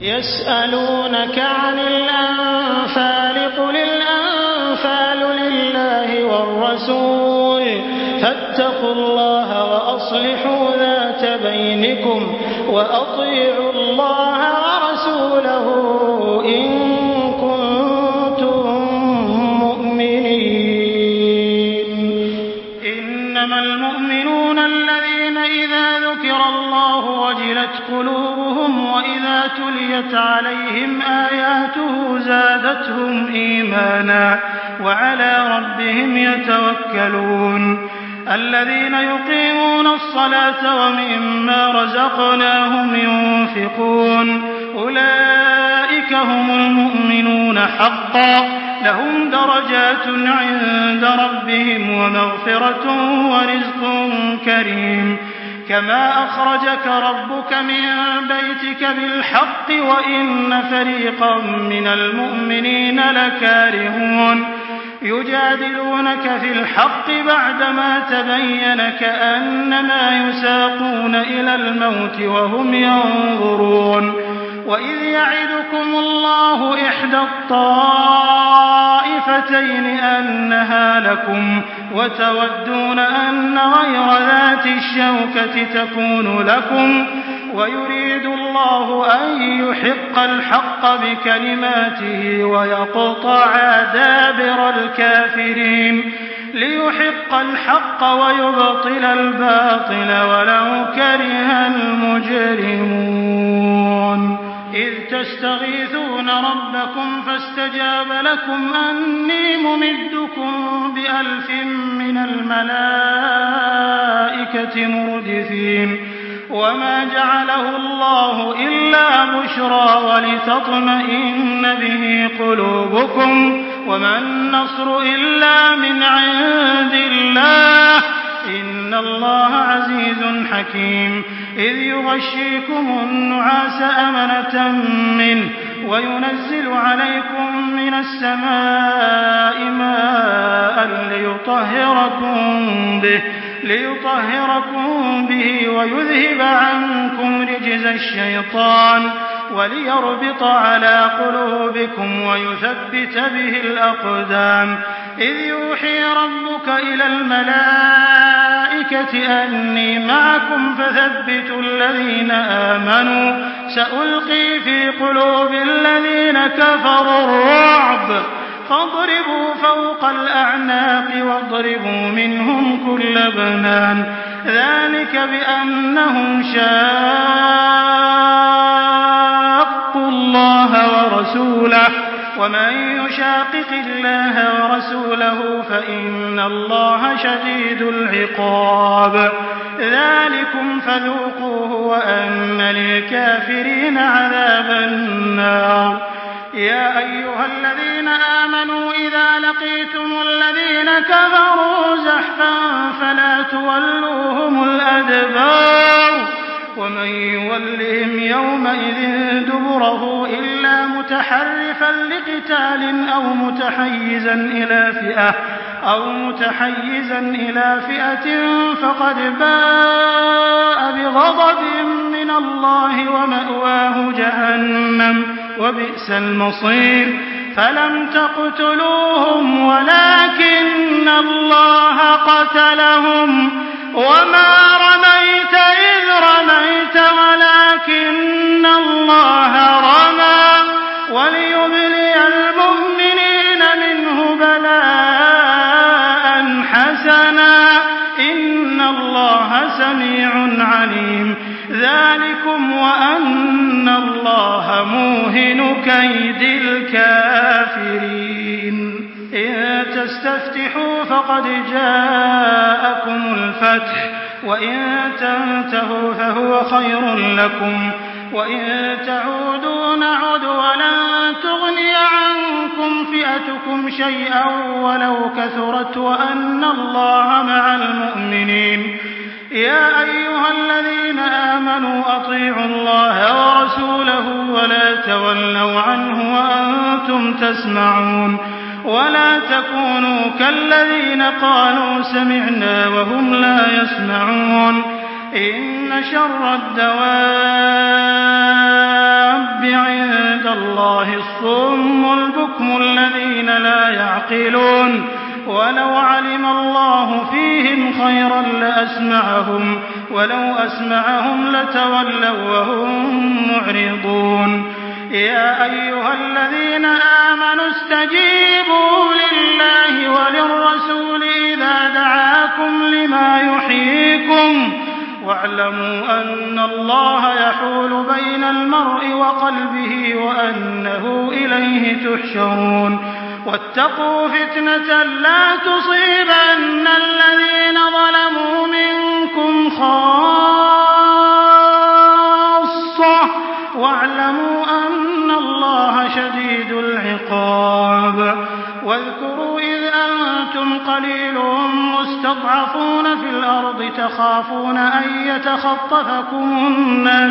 يسألونك عن الأنفال قل الأنفال لله والرسول فاتقوا الله وأصلحوا ذات بينكم وأطيعوا الله ورسوله إن كنتم مؤمنين. إنما المؤمنون الذين إذا ذكر الله وجلت قلوبهم وإذا تليت عليهم آياته زادتهم إيمانا وعلى ربهم يتوكلون. الذين يقيمون الصلاة ومما رزقناهم ينفقون أولئك هم المؤمنون حقا لهم درجات عند ربهم ومغفرة ورزق كريم. كما أخرجك ربك من بيتك بالحق وإن فريقا من المؤمنين لكارهون يجادلونك في الحق بعدما تبين كأنما يساقون إلى الموت وهم ينظرون. وإذ يعدكم الله إحدى الطائفتين أنها لكم وتودون أن غير ذات الشوكة تكون لكم ويريد الله أن يحق الحق بكلماته ويقطع دابر الكافرين ليحق الحق ويبطل الباطل ولو كره المجرمون. إذ تستغيثون ربكم فاستجاب لكم أني ممدكم ب1000 من الملائكة مردفين. وما جعله الله إلا بشرى ولتطمئن به قلوبكم وما النصر إلا من عند الله إن الله عزيز حكيم. إذ يغشيكم النعاس أمنة منه وينزل عليكم من السماء ماء ليطهركم به ويذهب عنكم رجز الشيطان وليربط على قلوبكم ويثبت به الأقدام. إذ يوحي ربك إلى الملائكة أني معكم فثبتوا الذين آمنوا سألقي في قلوب الذين كفروا الرعب فاضربوا فوق الأعناق واضربوا منهم كل بنان ذلك بأنهم شاقوا الله ورسوله ومن يشاقق الله ورسوله فإن الله شديد العقاب. ذلكم فذوقوه وأن للكافرين عذاب النار. يا أيها الذين آمنوا إذا لقيتم الذين كفروا زحفا فلا تولوهم الأدبار ومن يولهم يومئذ دبره إلا متحرفا لقتال أو متحيزا إلى فئة فقد باء بغضب من الله ومأواه جهنم وبئس المصير. فلم تقتلوهم ولكن الله قتلهم وما رميت إذ رميت ولكن الله رمى وليبلي المؤمنين منه بلاء حسنا إن الله سميع عليم. ذلكم وأن الله موهن كيد الكافرين. إن تستفتحوا فقد جاءكم الفتح وإن تنتهوا فهو خير لكم وإن تعودوا نعد ولن تغني عنكم فئتكم شيئا ولو كثرت وأن الله مع المؤمنين. يا أيها الذين آمنوا أطيعوا الله ورسوله ولا تولوا عنه وأنتم تسمعون ولا تكونوا كالذين قالوا سمعنا وهم لا يسمعون. إن شر الدواب اللَّهِ الصُّمُّ الْبُكْمُ الَّذِينَ لَا يَعْقِلُونَ وَلَوْ عَلِمَ اللَّهُ فِيهِمْ خَيْرًا لَّأَسْمَعَهُمْ وَلَوْ أَسْمَعَهُمْ لَتَوَلَّوا وَّهُم مُّعْرِضُونَ يَا أَيُّهَا الَّذِينَ آمَنُوا اسْتَجِيبُوا لِلَّهِ وَلِلرَّسُولِ إِذَا دَعَاكُمْ لِمَا يُحْيِيكُمْ وَاعْلَمُوا أَنَّ اللَّهَ يَحُولُ بَيْنَ الْمَرْءِ وَقَلْبِهِ وَأَنَّهُ إِلَيْهِ تُحْشَرُونَ وَاتَّقُوا فِتْنَةً لَّا تُصِيبَنَّ الَّذِينَ ظَلَمُوا مِنكُمْ خَاصَّةً وَاعْلَمُوا أَنَّ اللَّهَ شَدِيدُ الْعِقَابِ واذكروا إذ أنتم قليل مستضعفون في الأرض تخافون أن يتخطفكم الناس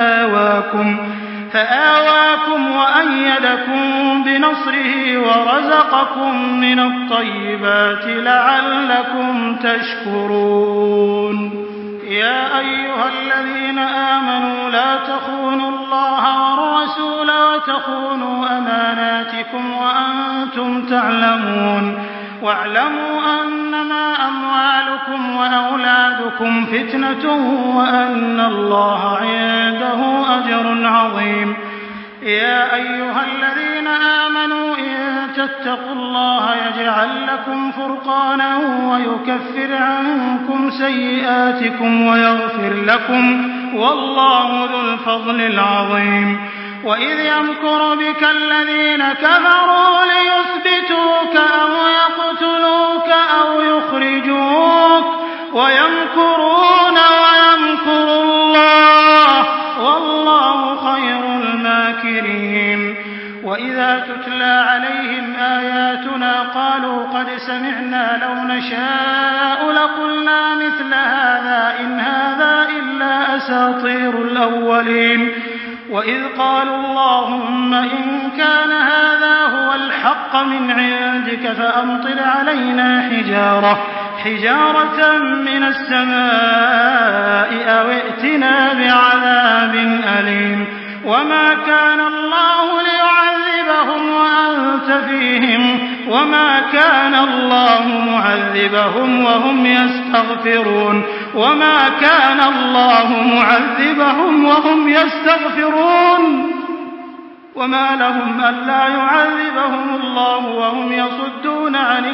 فآواكم وأيدكم بنصره ورزقكم من الطيبات لعلكم تشكرون يا أيها الذين آمنوا لا تخونوا الله والرسول وتخونوا أماناتكم وأنتم تعلمون واعلموا أنما أموالكم وأولادكم فتنة وأن الله عنده أجر عظيم يا أيها الذين آمنوا إن تتقوا الله يجعل لكم فرقانا ويكفر عنكم سيئاتكم ويغفر لكم والله ذو الفضل العظيم وإذ يمكر بك الذين كفروا ليثبتوك أو يقتلوك أو يخرجوك ويمكرون ويمكر الله والله خير الماكرين وإذا تتلى عليهم آياتنا قالوا قد سمعنا لو نشاء لقلنا مثل هذا إن هذا إلا أساطير الأولين وإذ قالوا اللهم إن كان هذا هو الحق من عندك فأمطر علينا حجارة من السماء أو ائتنا بعذاب أليم وما كان الله ليعذبهم وأنت فيهم وما كان الله معذبهم وهم يستغفرون وما كان الله معذبهم وهم يستغفرون وما لهم ألا يعذبهم الله وهم يصدون عن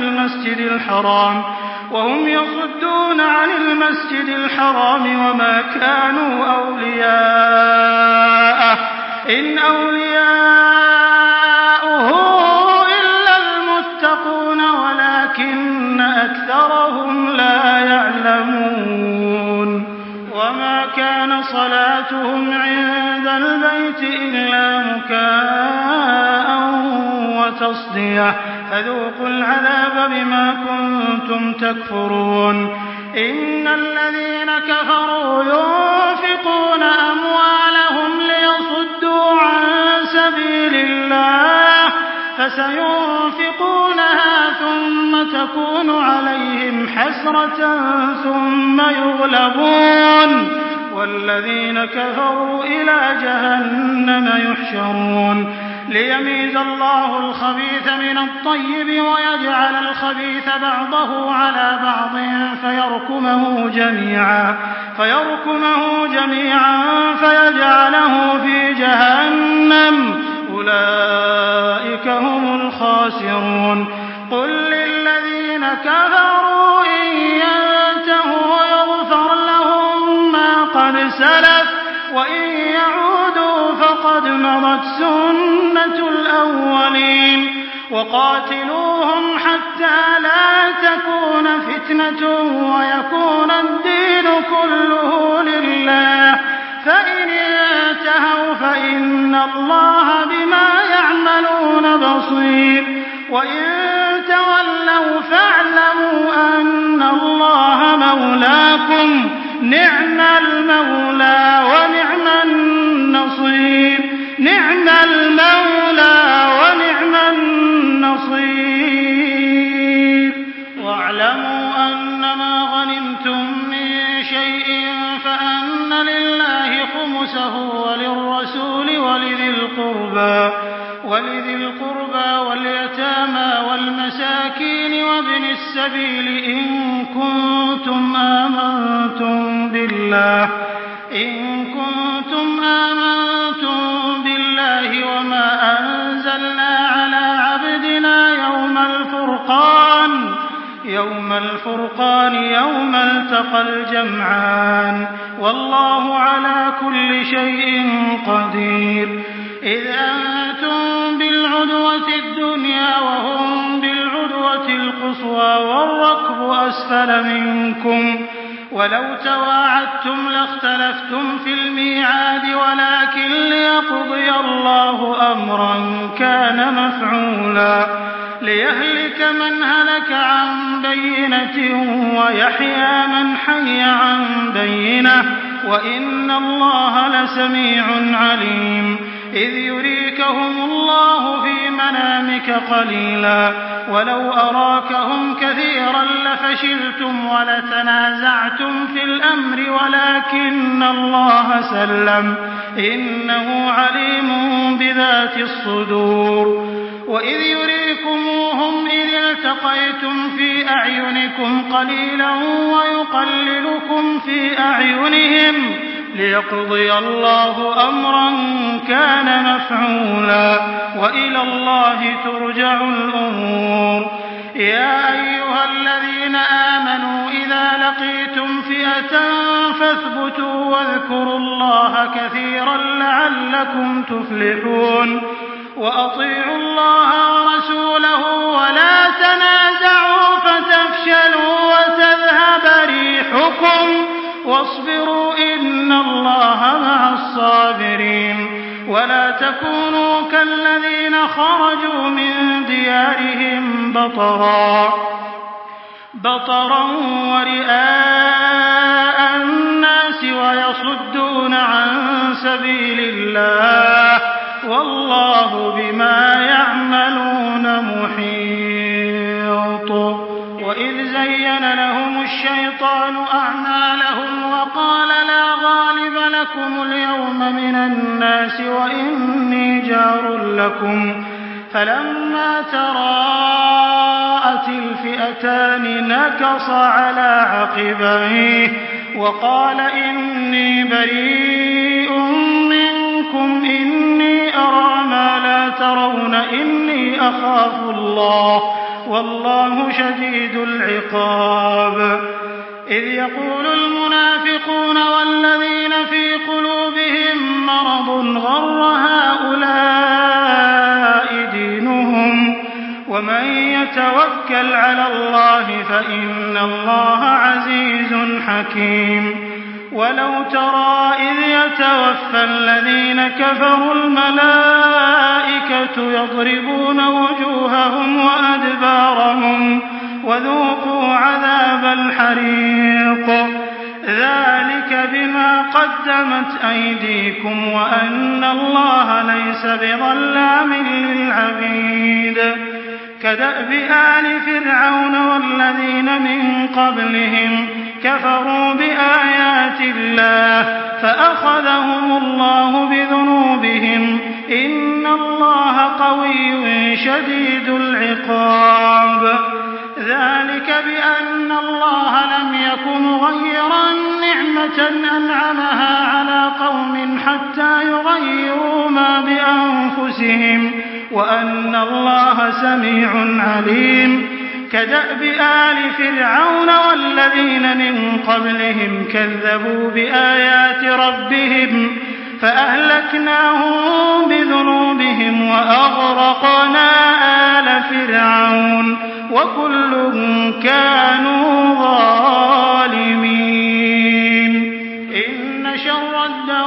المسجد الحرام وما كانوا أولياءه إن أولياؤه إلا المتقون ولكن أكثرهم لا يعلمون وما كان صلاتهم عند البيت إلا مكاء وتصدية فذوقوا العذاب بما كنتم تكفرون إن الذين كفروا ينفقون أموالهم ليصدوا عن سبيل الله فسينفقونها ثم تكون عليهم حسرة ثم يغلبون والذين كفروا إلى جهنم يحشرون ليميز الله الخبيث من الطيب ويجعل الخبيث بعضه على بعض فيركمه جميعا فيجعله في جهنم أولئك هم الخاسرون قل للذين كفروا إن ينتهوا يغفر لهم ما قد سلف وإن يعودوا فقد مضت سنة الأولين وقاتلوهم حتى لا تكون فتنة ويكون الدين كله لله فإن انتهوا فإن الله بما يعملون بصير وإن تولوا فاعلموا أن الله مولاكم نعم المولى ونعم النصير نعم المولى ونعم النصير واعلموا أنما غنمتم من شيء فأن لله خمسه وللرسول ولذي القربى ولذي القربى واليتامى والمساكين وابن السبيل إن كنتم آمنتم بالله وما أنزلنا على عبدنا يوم الفرقان يوم التقى الجمعان والله على كل شيء قدير. إذ أنتم بالعدوة الدنيا وهم بالعدوة القصوى والركب أسفل منكم ولو تواعدتم لاختلفتم في الميعاد ولكن ليقضي الله أمرا كان مفعولا ليهلك من هلك عن بينة ويحيى من حي عن بينة وإن الله لسميع عليم. إذ يريكهم الله في منامك قليلا ولو أراكهم كثيرا لفشلتم ولتنازعتم في الأمر ولكن الله سلم إنه عليم بذات الصدور. وإذ يريكموهم إذ التقيتم في أعينكم قليلا ويقللكم في أعينهم ليقضي الله أمرا كان مفعولا وإلى الله ترجع الأمور. يا أيها الذين آمنوا إذا لقيتم فئة فاثبتوا واذكروا الله كثيرا لعلكم تفلحون. وأطيعوا الله ورسوله ولا تنازعوا فتفشلوا وتذهب ريحكم واصبروا إن الله مع الصابرين. ولا تكونوا كالذين خرجوا من ديارهم بطرا ورئاء الناس ويصدون عن سبيل الله والله بما يعملون محيط. وإذ زين لهم الشيطان أعمالهم وقال لا غالب لكم اليوم من الناس وإني جار لكم فلما تراءت الفئتان نكص على عقبيه وقال إني بريء منكم إني أرى ما لا ترون إني أخاف الله والله شديد العقاب. إذ يقول المنافقون والذين في قلوبهم مرض غر هؤلاء دينهم ومن يتوكل على الله فإن الله عزيز حكيم. ولو ترى إذ يتوفى الذين كفروا الملائكة يضربون وجوههم وأدبارهم وذوقوا عذاب الحريق ذلك بما قدمت أيديكم وأن الله ليس بظلام للعبيد. كدأب آل فرعون والذين من قبلهم كفروا بآيات الله فأخذهم الله بذنوبهم إن الله قوي شديد العقاب. ذلك بأن الله لم يك مغيرا نعمة أنعمها على قوم حتى يغيروا ما بأنفسهم وأن الله سميع عليم. كدأب آل فرعون والذين من قبلهم كذبوا بآيات ربهم فأهلكناهم بذنوبهم وأغرقنا آل فرعون وكل كانوا ظالمين. إن شر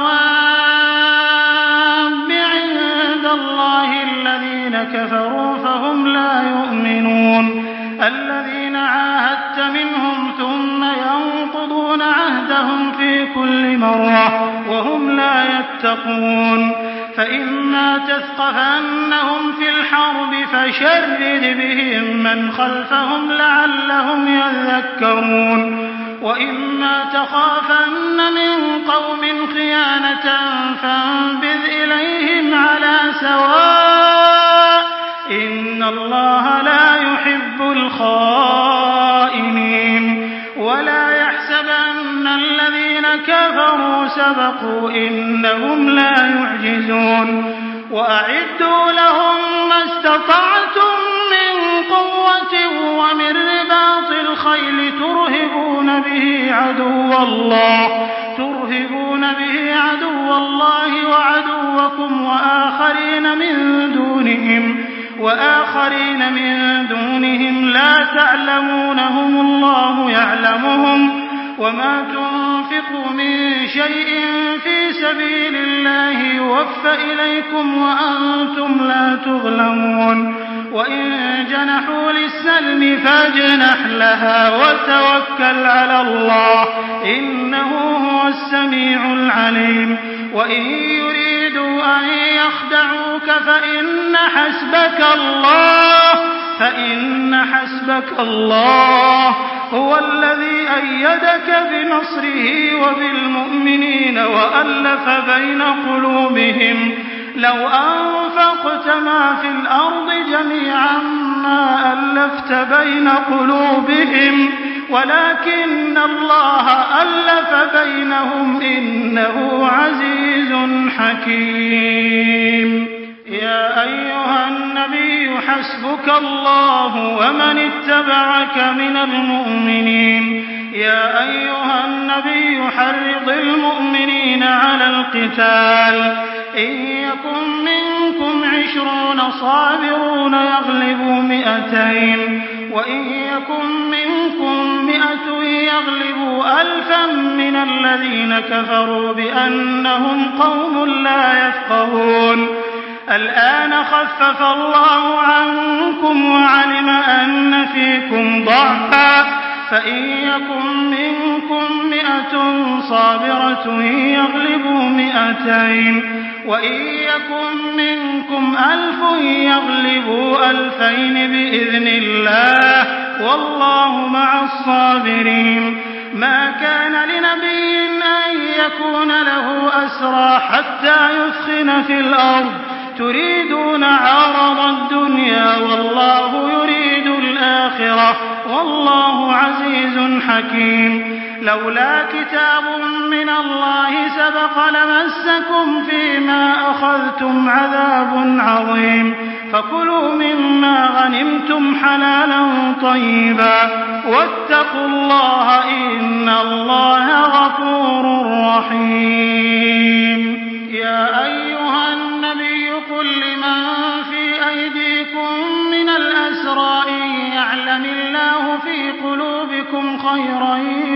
الدواب عند الله الذين كفروا فهم لا يؤمنون. الذين عاهدت منهم ثم ينقضون عهدهم في كل مرة وهم لا يتقون. فإما تثقفنهم في الحرب فشرد بهم من خلفهم لعلهم يذكرون. وإما تخافن من قوم خيانة فانبذ إليهم على سواء سبقوا إنهم لا يعجزون وأعدوا لهم ما استطعتم من قوة ومن رباط الخيل ترهبون به عدو الله وعدوكم وآخرين من دونهم لا تعلمونهم الله يعلمهم وما تنفقوا من شيء في سبيل الله يوفى إليكم وأنتم لا تظلمون وإن جنحوا للسلم فاجنح لها وتوكل على الله إنه هو السميع العليم وإن يريدوا أن يخدعوك فإن حسبك الله هو الذي أيدك بنصره وبالمؤمنين وألف بين قلوبهم لو أنفقت ما في الأرض جميعا ما ألفت بين قلوبهم ولكن الله ألف بينهم إنه عزيز حكيم يا أيها النبي حسبك الله ومن اتبعك من المؤمنين يا أيها النبي حرض المؤمنين على القتال إن يكن منكم 20 صابرون يغلبوا 200 وإن يكن منكم 100 يغلبوا 1000 من الذين كفروا بأنهم قوم لا يفقهون الآن خفف الله عنكم وعلم أن فيكم ضعفا فإن يكن منكم 100 صابرة يغلبوا 200 وإن يكن منكم 1000 يغلبوا 2000 بإذن الله والله مع الصابرين ما كان لنبي أن يكون له أسرى حتى يثخن في الأرض تريدون عرض الدنيا والله يريد الآخرة والله عزيز حكيم لولا كتاب من الله سبق لمسكم فيما أخذتم عذاب عظيم فكلوا مما غنمتم حلالا طيبا واتقوا الله إن الله غفور رحيم يا أيها النبي قل لمن في أيديكم من الأسرى إن يعلم الله في قلوبكم خيرا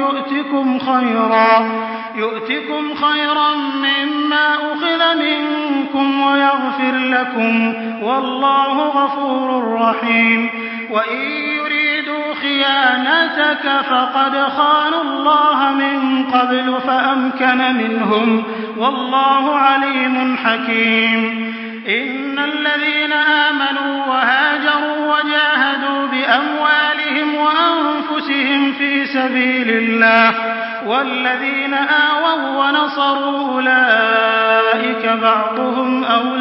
يؤتكم خيرا مما أخذ منكم ويغفر لكم والله غفور رحيم وإن يريدوا خيانتك فقد خانوا الله من قبل فأمكن منهم والله عليم حكيم إن الذين آمنوا وهاجروا وجاهدوا بأموالهم وأنفسهم في سبيل الله والذين آووا ونصروا أولئك بعضهم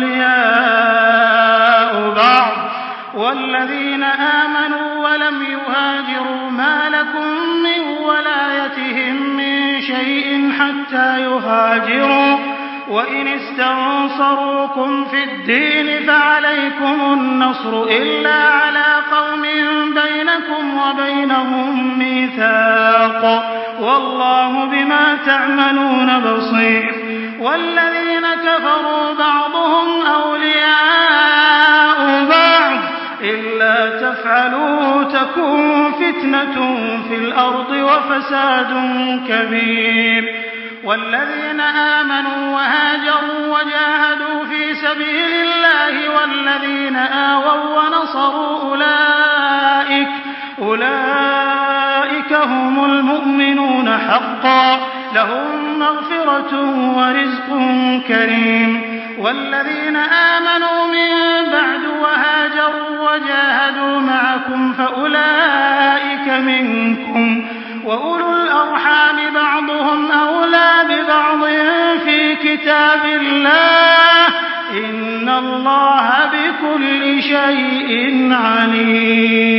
أولياء بعض والذين آمنوا ولم يهاجروا ما لكم من ولايتهم من شيء حتى يهاجروا وإن استنصروكم في الدين فعليكم النصر إلا على قوم بينكم وبينهم ميثاق والله بما تعملون بصير والذين كفروا بعضهم أولياء بعض إلا تفعلوا تكن فتنة في الأرض وفساد كبير والذين آمنوا وهاجروا وجاهدوا في سبيل الله والذين آووا ونصروا أولئك هم المؤمنون حقا لهم مغفرة ورزق كريم والذين آمنوا من بعد وهاجروا وجاهدوا معكم فأولئك منكم وأولو الأرحام بعضهم أولى ببعض في كتاب الله إن الله بكل شيء عليم